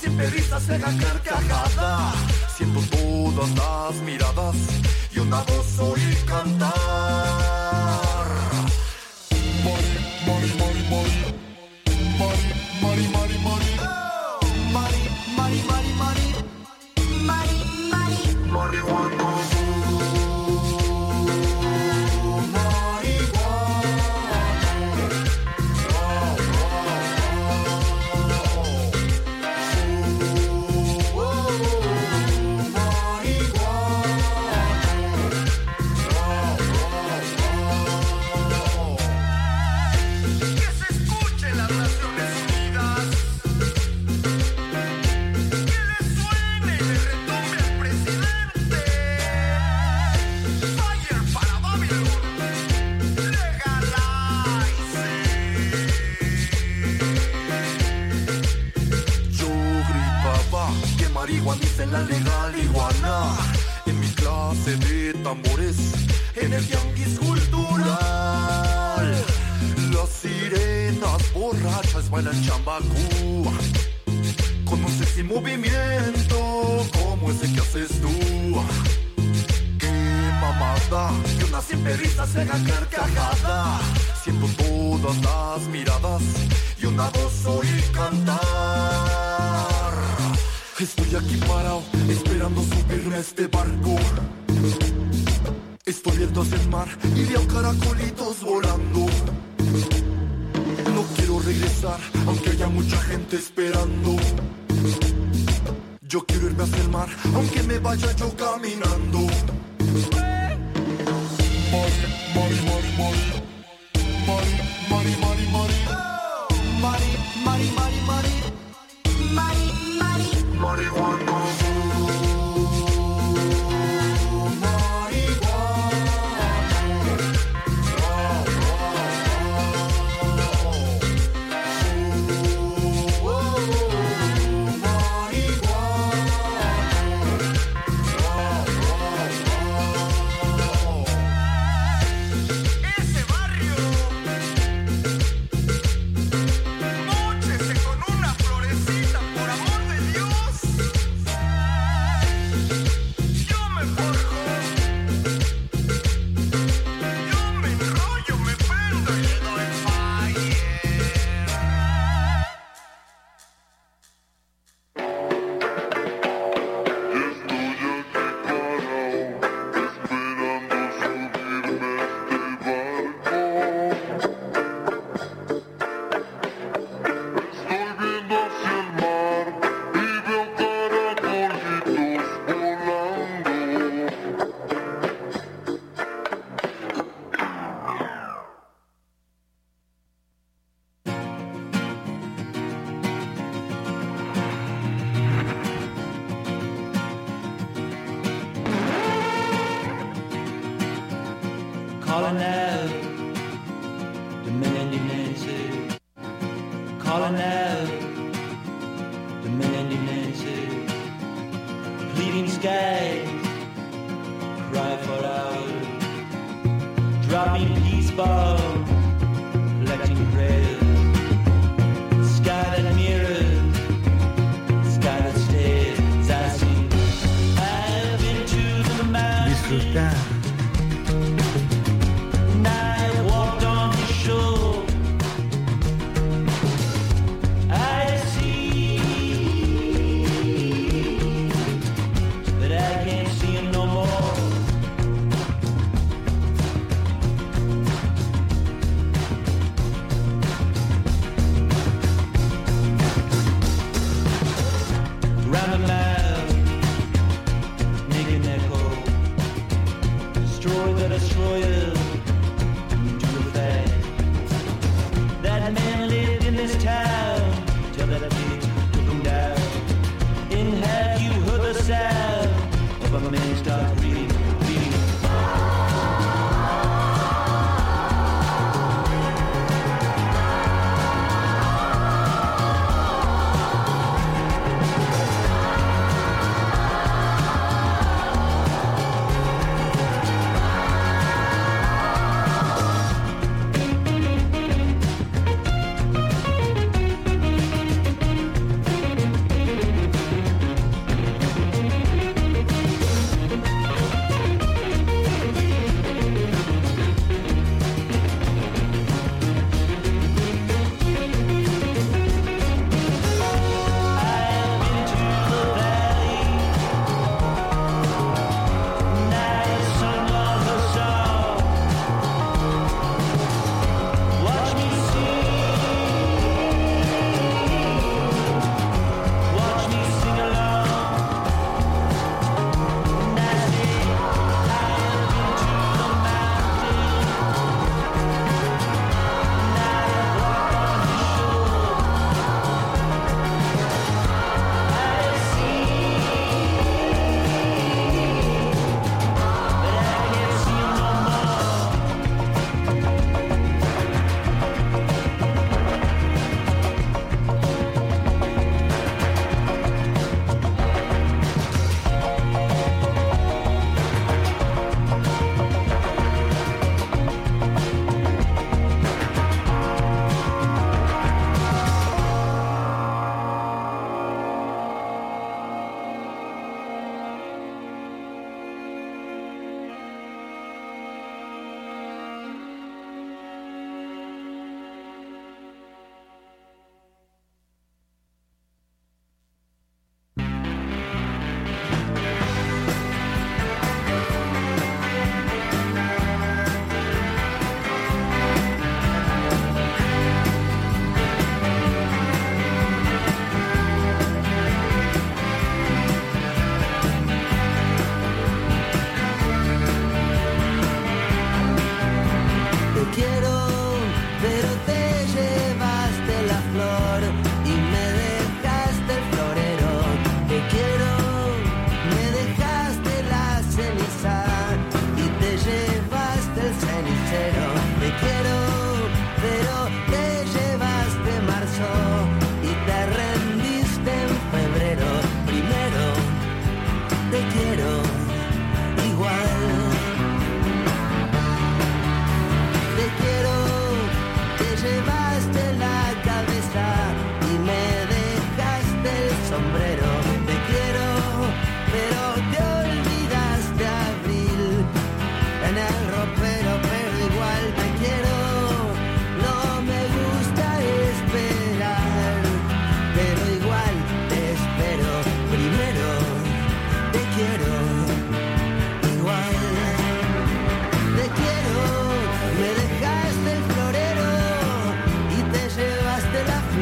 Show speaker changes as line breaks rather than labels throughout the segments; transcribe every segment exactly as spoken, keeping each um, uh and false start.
siempre risas, ceja, carcajada. Siento todas las miradas y una voz oír cantar. Mari, Mari, Mari, Mari. Mari, Mari, Mari, Mari. Mari, Mari, Mari, Mari. Mari, Mari. Marihuana. Dicen la legal iguana en mi clase de tambores, en el tianguis cultural. Las sirenas borrachas bailan chambacú con un sexy movimiento como ese que haces tú. Qué mamada, que una siempre risa, ceja, carcajada. Siento todas las miradas y una voz oír cantar. Estoy aquí parado, esperando subirme a este barco. Estoy viendo hacia el mar y veo caracolitos volando. No quiero regresar, aunque haya mucha gente esperando. Yo quiero irme hacia el mar, aunque me vaya yo caminando. Mari, Mari, Mari, Mari. Mari, Mari, Mari, Mari. Mari, Mari, Mari, Mari. Mari, Mari. Marihuana.
Calling out, demanding answers. Calling out, demanding answers. Pleading skies, cry for hours. Dropping peace bombs, collecting prayers. Sky that mirrors, sky that stares. I sing, I've been to the mountains.
Disfrutar.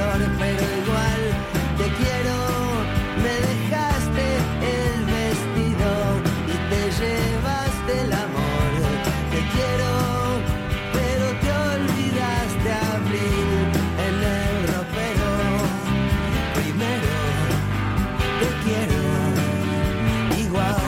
flor, pero igual te quiero. Me dejaste el vestido y te llevaste el amor. Te quiero, pero te olvidaste abrir en el ropero. Primero te quiero igual.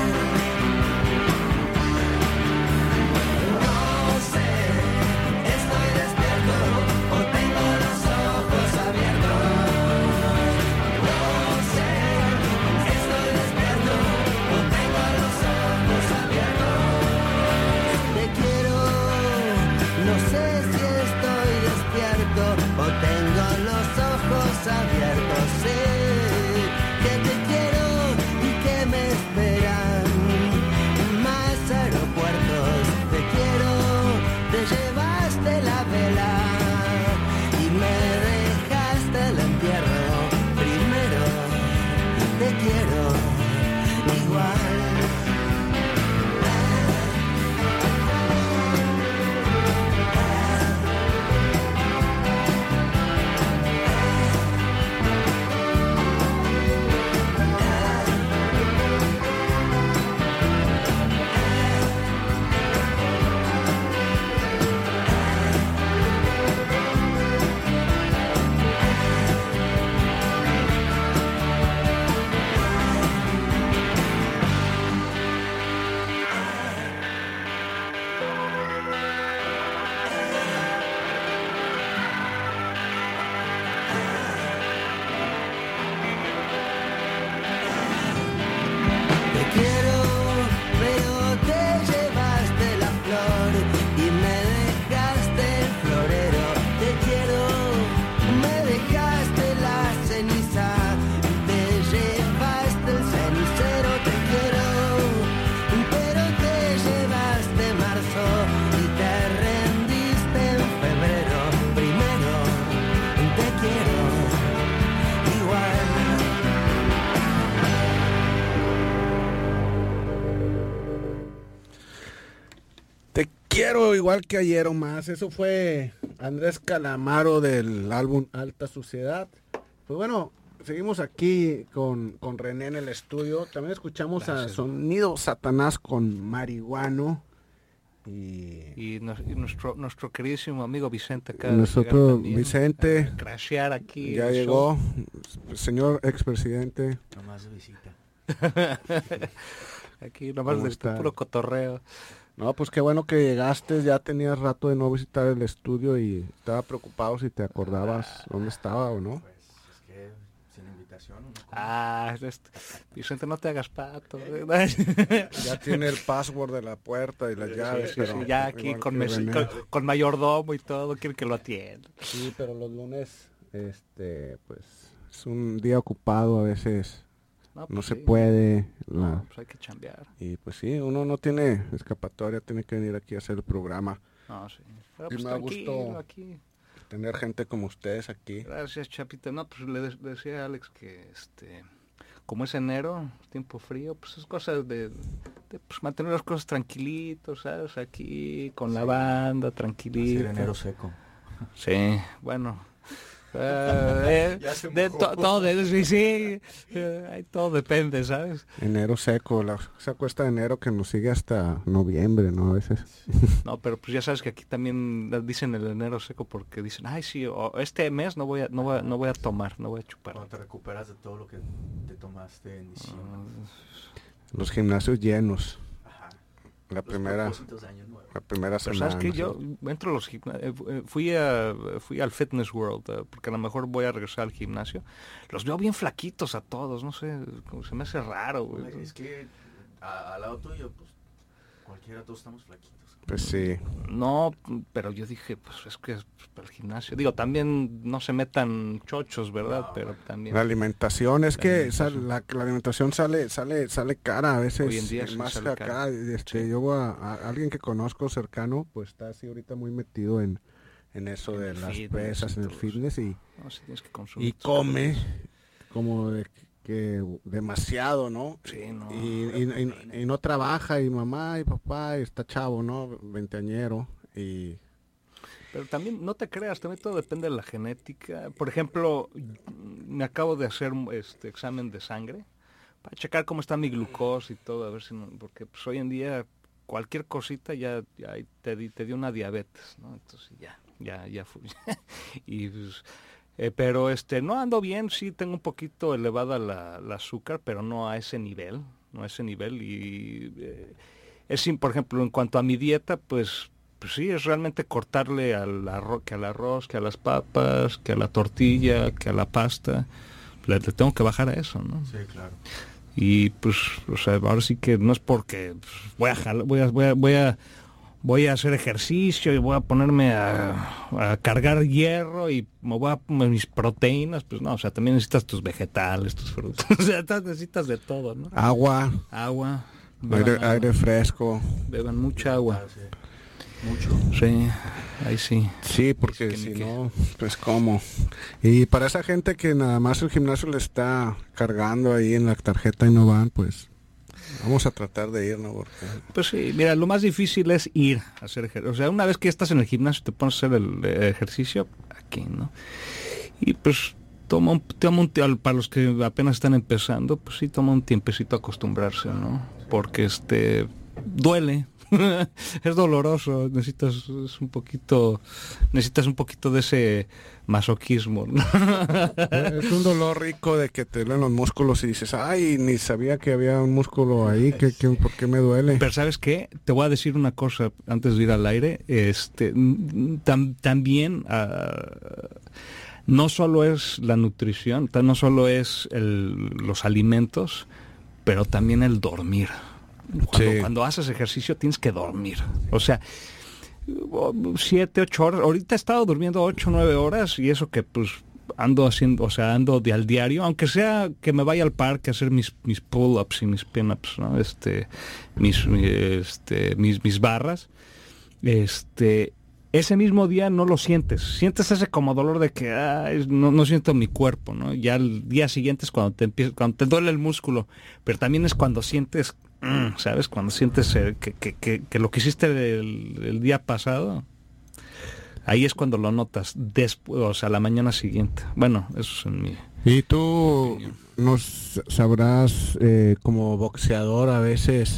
No sé, estoy despierto o tengo los ojos abiertos. No sé, estoy despierto o tengo los ojos abiertos. Te quiero, no sé si estoy despierto o tengo los ojos abiertos. Sé que te quiero y que me esperan más aeropuertos. Te quiero, te llevaste la vela y me dejaste el entierro. Primero te quiero igual. Te quiero, pero te llevaste la flor y me dejaste el florero. Te quiero, me dejaste la ceniza, te llevaste el cenicero. Te quiero, pero te llevaste marzo y te rendiste en febrero. Primero te quiero igual.
Te quiero igual que ayer o más. Eso fue Andrés Calamaro del álbum Alta Suciedad. Pues bueno, seguimos aquí con, con René en el estudio. También escuchamos
Gracias.
a Sonido Satanás con Marihuano. Y
Y, nos- y nuestro nuestro queridísimo amigo Vicente acá.
Nosotros, Vicente,
A crashear aquí.
ya
el
llegó, señor expresidente.
Nomás de visita.
show. Aquí nomás
¿Cómo
de
está?
puro cotorreo.
No, pues qué bueno que llegaste. Ya tenías rato de no visitar el estudio y estaba preocupado si te acordabas dónde estaba o no.
Pues es que sin invitación uno come.
Ah, este- Vicente, no te hagas pato.
Ya tiene el password de la puerta y las llaves.
Sí, sí,
pero
sí, ya aquí
igual
con,
que
mes-
René.
con, con mayordomo y todo, quiere que lo atienda.
Sí, pero los lunes, este, pues, es un día ocupado a veces.
No,
No
pues
se
sí.
puede. la-
No, pues hay que chambear.
Y pues sí, uno no tiene escapatoria, tiene que venir aquí a hacer el programa.
No, sí. Pero
Y
pues
me da
tranquilo
gusto.
aquí.
Tener gente como ustedes aquí.
Gracias, Chapita. No, pues le, de- le decía a Alex que, este, como es enero, tiempo frío, pues es cosa de, de, pues, mantener las cosas tranquilitos, ¿sabes? Aquí, con la banda,
Hacer
tranquilito.
enero seco.
Sí, bueno. eh,
Ya se
de,
mojó.
to- todo, de- sí, sí, eh, ahí todo depende, ¿sabes?
Enero seco, la, esa cuesta de enero que nos sigue hasta noviembre, ¿no? A veces.
No, pero pues ya sabes que aquí también dicen el enero seco porque dicen, ay, sí, o este mes no voy a, no voy a, no voy a tomar, no voy a chupar.
Cuando te recuperas de todo lo que te tomaste en diciembre.
Los gimnasios llenos.
Ajá.
La
Los
primera,
propósitos de año nuevo.
la primera
Pero
semana.
sabes que yo
sí.
entro a los gimnasios, fui a fui al Fitness World, eh, porque a lo mejor voy a regresar al gimnasio. Los veo bien flaquitos a todos, no sé, como se me hace raro, güey.
Es que a- al lado tuyo, pues cualquiera, todos estamos flaquitos.
Pues sí.
No, pero yo dije, pues es que es para el gimnasio. Digo, también no se metan chochos, ¿verdad?
No,
pero
bueno.
también
La alimentación, es
La
que
alimentación.
sal- la, la alimentación sale sale sale cara a veces.
Hoy en día
eh,
sí
más
sale
acá.
cara.
Este,
Sí.
Yo a, a alguien que conozco cercano, pues está así ahorita muy metido en, en eso
En
de
el
las
fitness
pesas,
y
en el
todo eso.
fitness y,
no, sí tienes que consumir
y
tus
come
calorías.
como de que demasiado, ¿no?
Sí, no.
Y, y- y- y no trabaja y mamá y papá y está chavo, ¿no? Veinteañero y
Pero también, no te creas, también todo depende de la genética. Por ejemplo, me acabo de hacer este examen de sangre para checar cómo está mi glucosa y todo, a ver si no, porque pues hoy en día cualquier cosita ya, ya te, di, te dio una diabetes, ¿no? Entonces ya, ya, ya fui. y pues, eh, pero este, no ando bien, sí tengo un poquito elevada la, la azúcar, pero no a ese nivel, no a ese nivel. Y eh, es, por ejemplo, en cuanto a mi dieta, pues Pues sí, es realmente cortarle al arroz, que al arroz, que a las papas, que a la tortilla, que a la pasta. Le, le tengo que bajar a eso, ¿no?
Sí, claro.
Y pues, o sea, ahora sí que no es porque pues, voy a jalar, voy a, voy a, voy a, voy a hacer ejercicio y voy a ponerme a, a cargar hierro y me voy a poner mis proteínas, pues no, o sea, también necesitas tus vegetales, tus frutos, o sea, necesitas de todo, ¿no?
Agua.
Agua.
Aire,
agua.
aire fresco.
Beban mucha agua.
Ah, sí. Mucho.
Sí, ahí sí.
Sí, porque
Es que
si
ni qué.
no, pues cómo. Y para esa gente que nada más el gimnasio le está cargando ahí en la tarjeta y no van, pues vamos a tratar de ir, ¿no? Porque...
Pues sí, mira, lo más difícil es ir a hacer ejercicio. O sea, una vez que estás en el gimnasio te pones a hacer el eh, ejercicio, aquí, ¿no? Y pues toma un, toma un tie- para los que apenas están empezando, pues sí, toma un tiempecito acostumbrarse, ¿no? Porque este duele. Es doloroso, necesitas es un poquito necesitas un poquito de ese masoquismo, ¿no?
Es un dolor rico de que te duelen los músculos y dices, ay, ni sabía que había un músculo ahí, que, que, ¿por qué me duele?
Pero ¿sabes qué? Te voy a decir una cosa antes de ir al aire. Este, tam, también uh, no solo es la nutrición, no solo es el, los alimentos, pero también el dormir. Cuando,
Sí.
cuando haces ejercicio tienes que dormir. O sea, siete, ocho horas. Ahorita he estado durmiendo ocho, nueve horas y eso que pues ando haciendo, o sea, ando de al diario, aunque sea que me vaya al parque a hacer mis mis pull-ups y mis pin-ups, ¿no? Este, mis, este, mis, mis barras. Este, ese mismo día no lo sientes. Sientes ese como dolor de que ay, no, no siento mi cuerpo, ¿no? Ya el día siguiente es cuando te empieza, cuando te duele el músculo, pero también es cuando sientes, mm, ¿sabes? Cuando sientes eh, que, que, que, que lo que hiciste el, el día pasado, ahí es cuando lo notas, después, o sea, la mañana siguiente. Bueno, eso es en mi...
Y tú nos sabrás, eh, como boxeador a veces,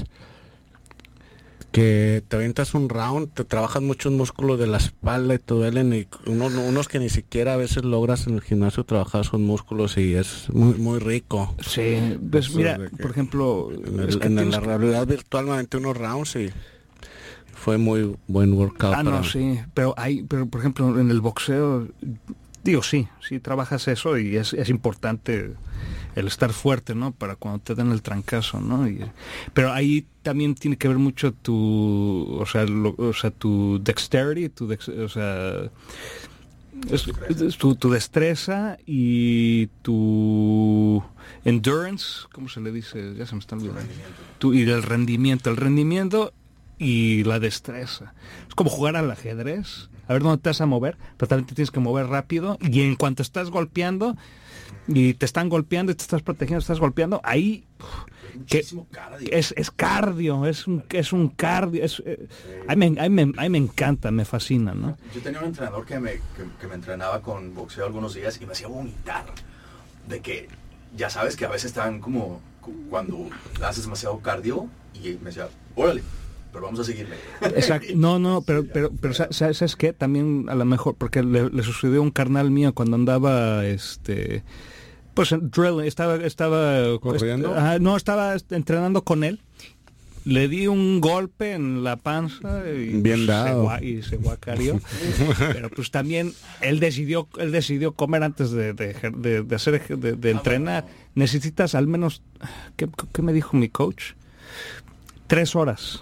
que te avientas un round, te trabajas muchos músculos de la espalda y te duelen, y unos, unos que ni siquiera a veces logras en el gimnasio trabajar esos músculos y es muy muy rico.
Sí, pues
Eso
mira,
de que
por ejemplo,
En, el-
es que
en
tienes
la
que-
realidad virtual me aventé unos rounds y fue muy buen workout.
Ah,
para
no,
mí.
sí, pero hay, pero por ejemplo en el boxeo, digo sí, sí trabajas eso y es, es importante el estar fuerte, ¿no? Para cuando te den el trancazo, ¿no? Y, pero ahí también tiene que ver mucho tu, o sea, lo, o sea, tu dexterity, tu, dex, o sea, es, es tu, tu destreza y tu endurance, ¿cómo se le dice? Ya se me está olvidando. Tu, y el rendimiento, el rendimiento y la destreza. Es como jugar al ajedrez, a ver dónde te vas a mover, pero también te tienes que mover rápido y en cuanto estás golpeando y te están golpeando y te estás protegiendo, estás golpeando, ahí que es, es cardio, es un, es un cardio, es, eh, a, mí, a, mí, a mí me encanta, me fascina, ¿no?
Yo tenía un entrenador que me, que, que me entrenaba con boxeo algunos días y me hacía vomitar. De que, ya sabes que a veces están como cu- cuando haces demasiado cardio y me decía, órale, pero vamos a seguirle.
Exacto. No, no, pero, pero, pero sa- sa- ¿sabes qué? También a lo mejor, porque le, le sucedió a un carnal mío cuando andaba, este, pues en drill, estaba, estaba,
¿Corriendo?
est- ajá, no, estaba este, entrenando con él. Le di un golpe en la panza y,
Bien
pues,
dado.
Se, gua- y se guacareó. Pero pues también él decidió, él decidió comer antes de, de, ejer- de- de hacer ej- de, de entrenar. Necesitas al menos, ¿qué, qué me dijo mi coach? Tres horas.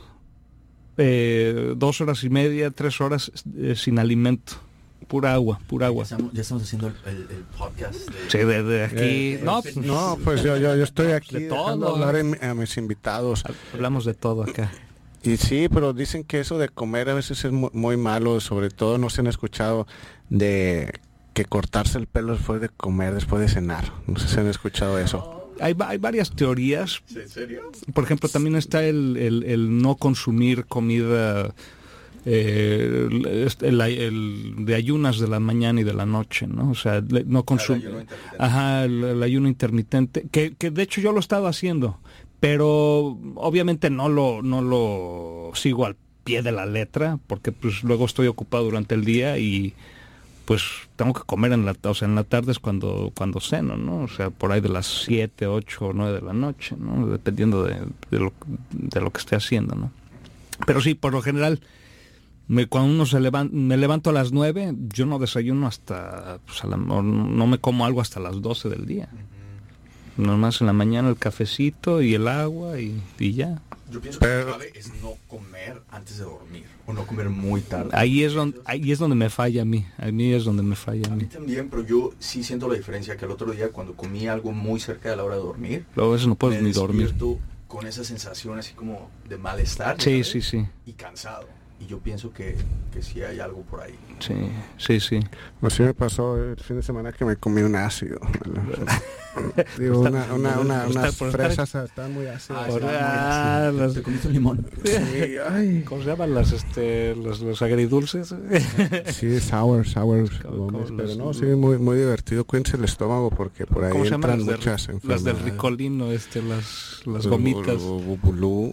Eh, dos horas y media, tres horas eh, sin alimento, pura agua, pura
Ya
agua.
estamos, ya estamos haciendo el, el, el podcast. De,
Sí, de, de aquí,
Eh,
no,
eh, no, pues yo, yo, yo estoy aquí
De
dejando
todo.
hablar en- a mis invitados.
hablamos de todo acá.
Y sí, pero dicen que eso de comer a veces es mu- muy malo, sobre todo no se han escuchado de que cortarse el pelo después de comer, después de cenar. No sé si han escuchado eso.
Hay, va- hay varias teorías.
¿En serio?
Por ejemplo, también está el, el, el no consumir comida eh, el, el de ayunas de la mañana y de la noche, ¿no? O sea, no consumo. Ajá, el, el ayuno intermitente, que, que de hecho yo lo he estado haciendo, pero obviamente no lo, no lo sigo al pie de la letra, porque pues luego estoy ocupado durante el día y pues tengo que comer en la, o sea, en la tarde es cuando, cuando ceno, ¿no? O sea, por ahí de las siete, ocho o nueve de la noche, ¿no? Dependiendo de, de, lo, de lo que esté haciendo, ¿no? Pero sí, por lo general, me, cuando uno se levanta, me levanto a las nueve, yo no desayuno hasta, pues a la, no me como algo hasta las doce del día. Uh-huh. Nomás en la mañana el cafecito y el agua y, y ya.
Yo pienso que lo clave es no comer antes de dormir o no comer muy tarde.
Ahí es donde ahí es donde me falla a mí. A mí es donde me falla a mí.
A mí también, pero yo sí siento la diferencia que el otro día cuando comí algo muy cerca de la hora de dormir,
luego a veces no puedes ni dormir.
Con esa sensación así como de malestar.
Sí, sí, sí.
Y cansado. Y yo pienso que, que sí hay algo por ahí.
Sí, sí, sí.
Pues sí me pasó el fin de semana que me comí un ácido. Digo, una, una, una, unas fresas estaban muy ácidas.
Ah, las...
¿Te comiste un limón?
Sí, ay.
¿Cómo se llaman las, este, los, los agridulces?
Sí, sour, sour. Gómez, pero los, no, sí, muy, muy divertido. Cuídense el estómago porque por ahí entran muchas enfermedades.
Las del ricolino, este, las, las gomitas.
Bubulú.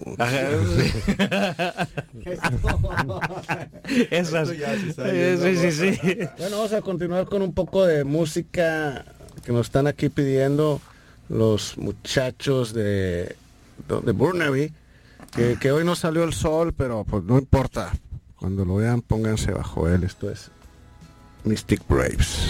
Esas. Sí, sí, sí.
Bueno, vamos a continuar con un poco de música que nos están aquí pidiendo los muchachos de, de Burnaby, que, que hoy no salió el sol, pero pues no importa. Cuando lo vean, pónganse bajo él. Esto es Mystic Braves.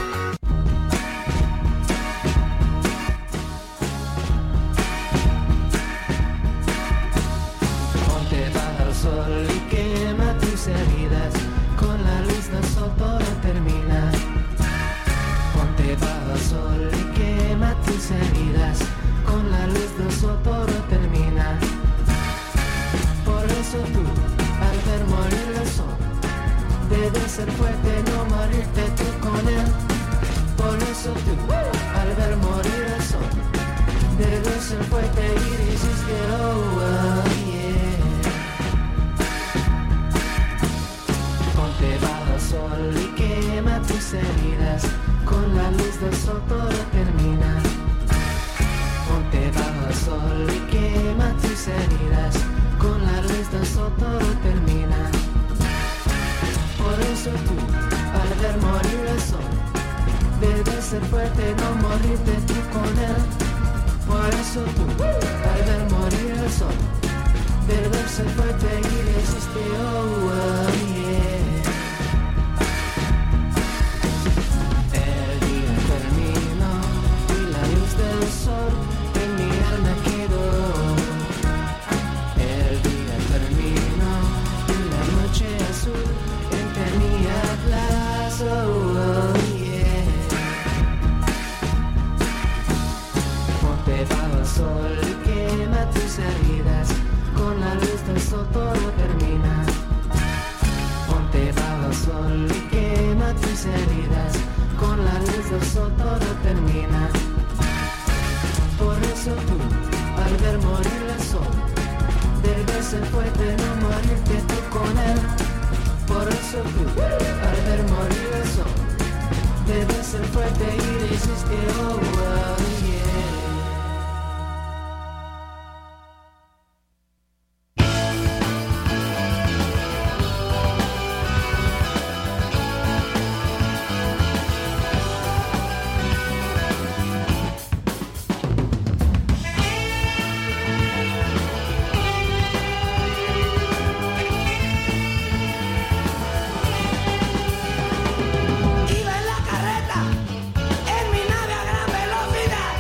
Ponte bajo el sol y quema tus heridas, con la luz del sol todo termina. Ponte bajo el sol y quema tus heridas, con la luz del sol todo termina. Por eso tú, al ver morir el sol, debes ser fuerte, no morirte tú con él. Por eso tú, al ver morir el sol, debes ser fuerte y resistir, oh, oh yeah. Ponte bajo el sol y quema tus heridas, con la luz del sol todo termina. Ponte bajo el sol y quema tus heridas, con la luz del sol todo termina. Por eso tú, al ver morir el sol, debes ser fuerte, no morirte tú con él. Por eso tú, al ver morir el sol, debes ser fuerte y resistir, oh, oh yeah. El día terminó y la luz del sol en mi alma quedó. El día terminó y la noche azul tenía plazo, oh yeah. Ponte bajo el sol y quema tus heridas, con la luz del sol todo termina. Ponte bajo el sol y quema tus heridas, con la luz del sol todo termina. Por eso tú, al ver morir el sol, debes ser fuerte, no morirte tú con él. Por eso tú, al ver morir el sol, debes ser fuerte y resistir, oh, oh yeah. Iba en la carreta, en mi nave a gran velocidad.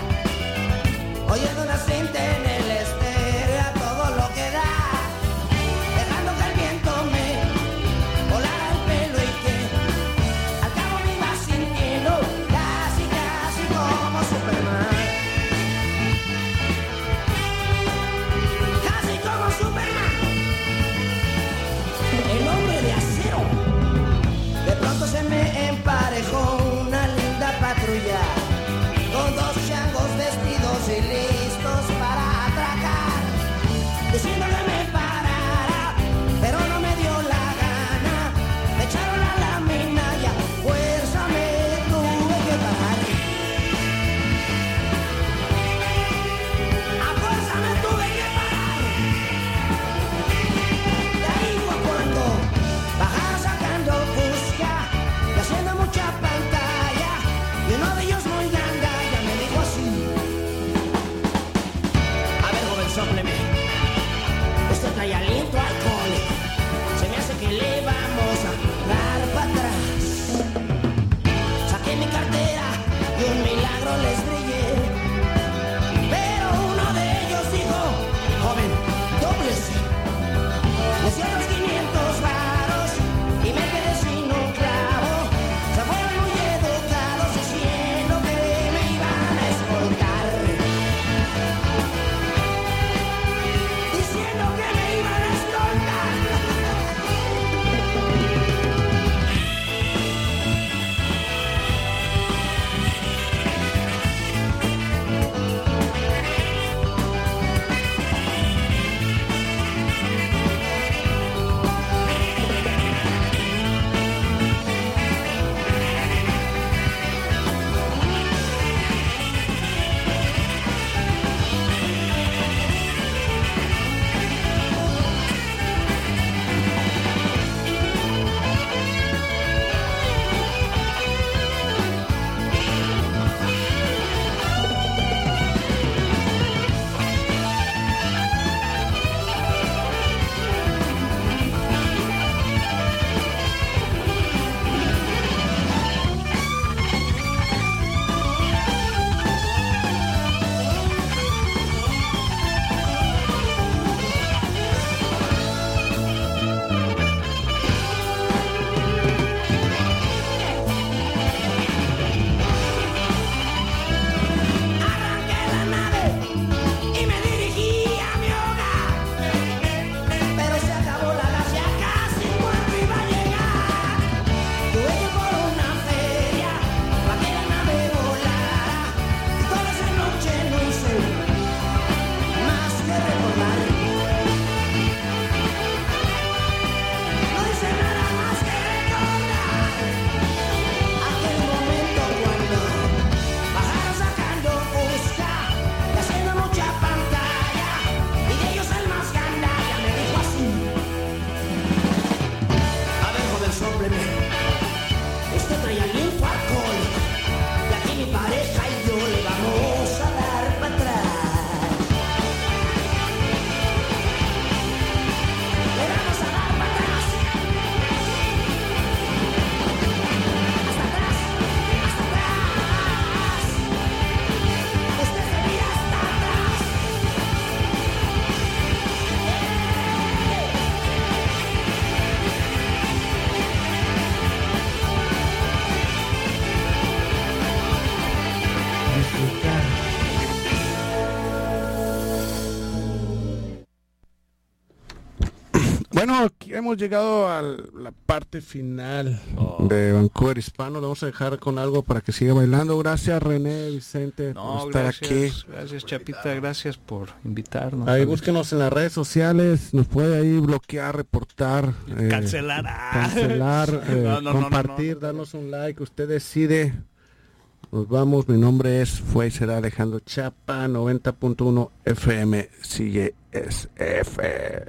bueno, aquí hemos llegado a la parte final
Oh.
de Vancouver Hispano. Le vamos a dejar con algo para que siga bailando. Gracias, René, Vicente,
No,
por estar
gracias,
aquí.
gracias Chapita, gracias por invitarnos.
Ahí búsquenos en las redes sociales. Nos puede ahí bloquear, reportar, eh,
Cancelar. ah.
cancelar, eh,
No, no, no,
compartir,
no, no.
darnos un like. Usted decide. Nos vamos. Mi nombre es, fue y será Alejandro Chapa, noventa punto uno F M C S F.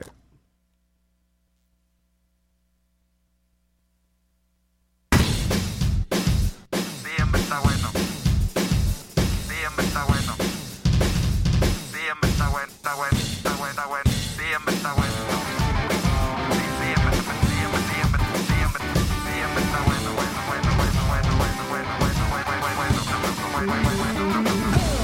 Siempre está bueno. Siempre está bueno. Siempre está bueno, está bueno, está bueno, está bueno. Siempre está bueno. Sí, siempre, siempre, siempre, siempre, siempre, siempre está bueno, bueno, bueno, bueno, bueno, bueno, bueno, bueno, bueno, bueno, bueno, bueno, bueno, bueno, bueno.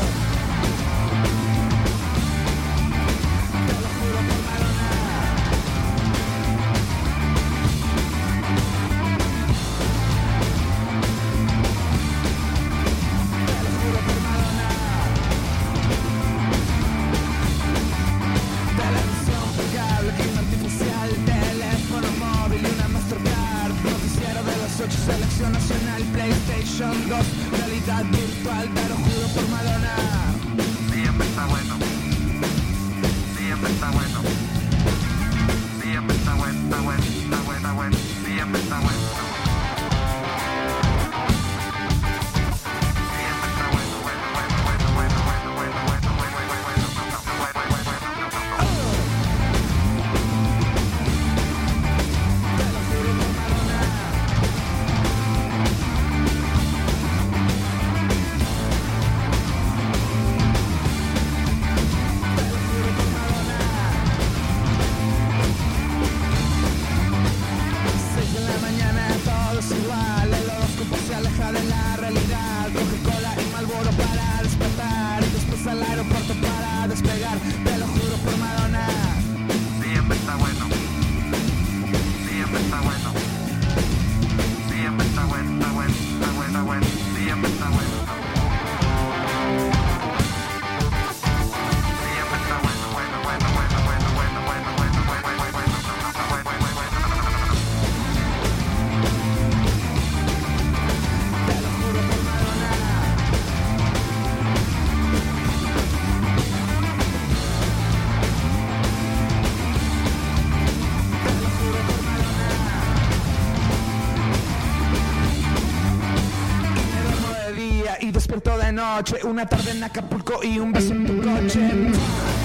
Televisión por cable, clima artificial, teléfono móvil y una Mastercard. Noticiero de las ocho, selección nacional, PlayStation dos, realidad virtual, te lo juro por Madonna.
Siempre está bueno. Siempre está bueno. Siempre está bueno, está bueno, está bueno, está bueno. Siempre está bueno. Siempre está bueno, bueno, bueno, bueno, bueno, bueno, bueno, bueno, bueno, bueno, bueno, bueno, bueno,
Seis de la mañana, todo es igual. El horóscopo se aleja de la realidad. Coca-Cola y Marlboro para despertar. Y después al aeropuerto para despegar. Te lo juro por Madonna.
siempre está bueno. Siempre está bueno. Siempre está bueno, está bueno, está bueno, está bueno. Siempre está bueno. Siempre está bueno, bueno, bueno, bueno, bueno, bueno, bueno, bueno, bueno, bueno, bueno, bueno, bueno, bueno, bueno.
Te lo juro por Madonna. Te lo juro por Madonna. Me duermo de día y despierto de noche. Una tarde en Acapulco y un beso en tu coche.